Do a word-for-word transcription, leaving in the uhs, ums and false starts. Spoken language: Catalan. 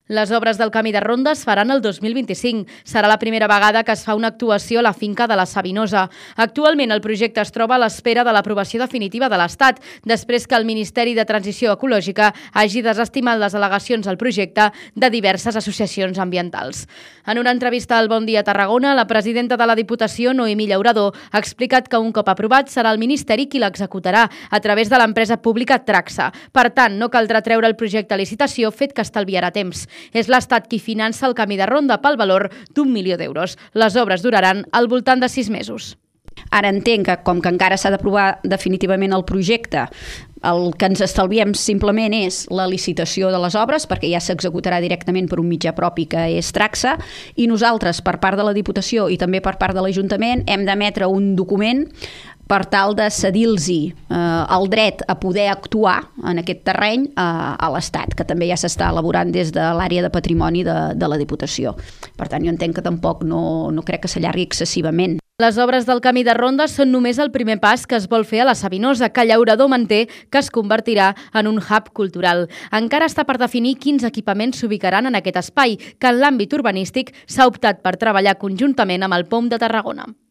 Les obres del Camí de Ronda es faran el dos mil vint-i-cinc. Serà la primera vegada que es fa una actuació a la finca de la Sabinosa. Actualment el projecte es troba a l'espera de l'aprovació definitiva de l'Estat, després que el Ministeri de Transició Ecològica hagi desestimat les al·legacions al projecte de diverses associacions ambientals. En una entrevista al Bon Dia Tarragona, la presidenta de la Diputació, Noemí Llaurador, ha explicat que un cop aprovat serà el Ministeri qui l'executarà a través de l'empresa pública Traxa. Per tant, no caldrà treure el projecte a licitació, fet que estalviarà temps. És l'Estat qui finança el Camí de Ronda pel valor d'un milió d'euros. Les obres duraran al voltant de sis mesos. Ara entenc que, com que encara s'ha d'aprovar definitivament el projecte, el que ens estalviem simplement és la licitació de les obres, perquè ja s'executarà directament per un mitjà propi que és Traxa, i nosaltres, per part de la Diputació i també per part de l'Ajuntament, hem d'emetre un document per tal de cedir-los eh, el dret a poder actuar en aquest terreny eh, a l'Estat, que també ja s'està elaborant des de l'àrea de patrimoni de, de la Diputació. Per tant, jo entenc que tampoc no, no crec que s'allargui excessivament. Les obres del Camí de Ronda són només el primer pas que es vol fer a la Sabinosa, que Llaurador manté que es convertirà en un hub cultural. Encara està per definir quins equipaments s'ubicaran en aquest espai, que en l'àmbit urbanístic s'ha optat per treballar conjuntament amb el P O M de Tarragona.